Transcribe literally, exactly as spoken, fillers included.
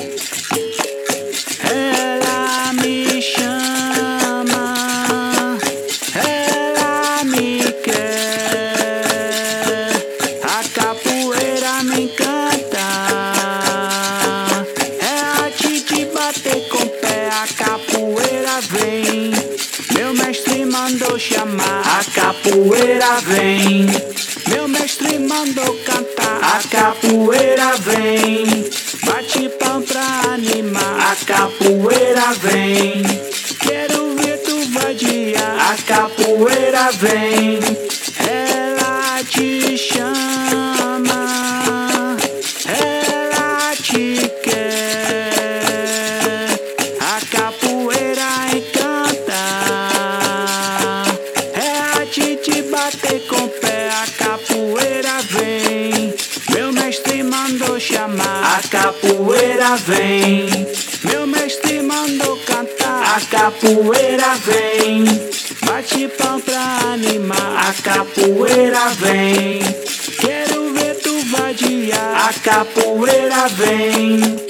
Ela me chama, ela me quer, a capoeira me encanta. É arte de bater com o pé, a capoeira vem. Meu mestre mandou chamar, a capoeira vem. Meu mestre mandou cantar, a capoeira vem. Bate pão pra animar, a capoeira vem. Quero ver tu vadiar, a capoeira vem. Ela te chama, ela te quer, a capoeira encanta. É arte de bater com o pé, a capoeira vem. Meu mestre mandou chamar, a capoeira vem. Meu mestre mandou cantar, a capoeira vem. Bate pão pra animar, a capoeira vem. Quero ver tu vadiar, a capoeira vem.